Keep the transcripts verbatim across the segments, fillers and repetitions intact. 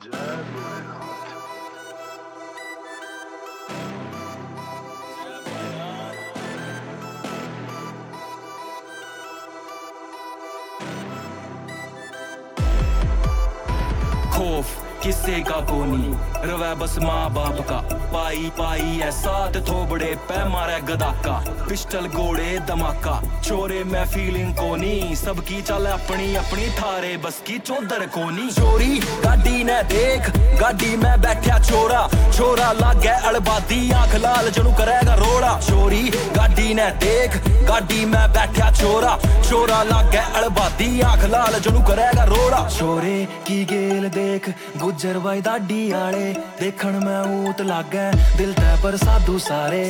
खौफ किससे का कोनी रवै बस माँ बाप का पाई पाई ऐसा ते थोबड़े पे मारे गदाका पिस्टल गोड़े धमाका चोरे मैं फीलिंग कोनी सबकी चल अपनी अपनी थारे बस की चौधर कोनी चोरी गाड़ी ने देख गाड़ी में बैठा चोरा छोरा लागे अड़बादी आंख लाल जनू करेगा रोड़ा चोरी गाड़ी ने देख गाड़ी में बैठा चोरा छोरा लागे अड़बादी आंख लाल जनू करेगा रोड़ा चोरे की गेल देख गुजर भाई दाढ़ी आले देखण में ऊत लागे दिल तै पर साधु सारे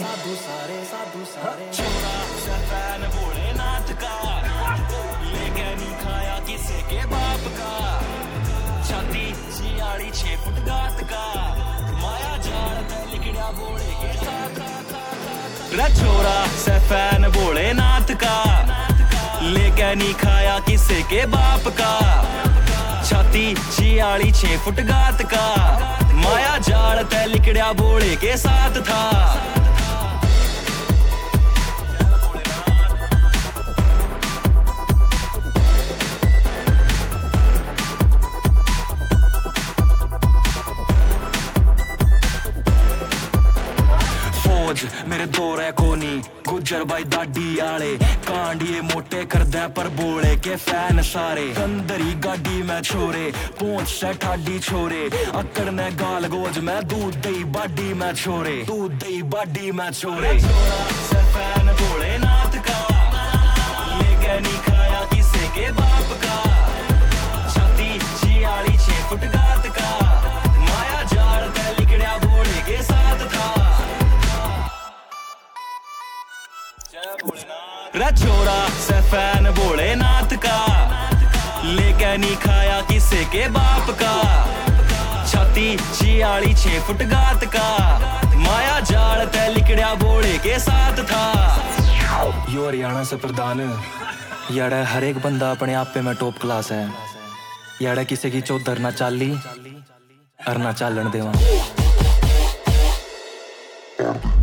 छोरा सफैन भोलेनाथ का लेके नहीं खाया किसी के बाप का छाती छियाली छह फुट गात का माया जाल पे लिखड़ा बोले के साथ छोरा सफैन भोलेनाथ का लेके नहीं खाया किसी के बाप का छाती छियाली छह फुट गात का माया जाल तै लिकड़िया बोले के साथ था मेरे दौरे कोनी गुजर भाई दाढ़ी आले कांडिये मोटे करदे पर बोले के फैन सारे अंदरी गाड़ी में छोरे पहुंच से ठाडी छोरे अकड़ ने गाल गोज में दूध दही बाडी में छोरे दूध दही बाडी में छोरे फैन भोलेनाथ का लेके नहीं खाया किसी के बाप का छाती छियाली छह फुट गात का माया जाल तै लिकड़िया बोले के साथ था छोरा सफैन भोलेनाथ का लेके नहीं खाया किसी के बाप का छाती छियाली छह फुट गात का माया जाल तै लिकड़िया बोले के साथ था। यो हरियाणा से प्रधान याड़ा हर एक बंदा अपने आप पे में टॉप क्लास है याड़ा किसी की चौधर ना चाली और ना चालन देवा।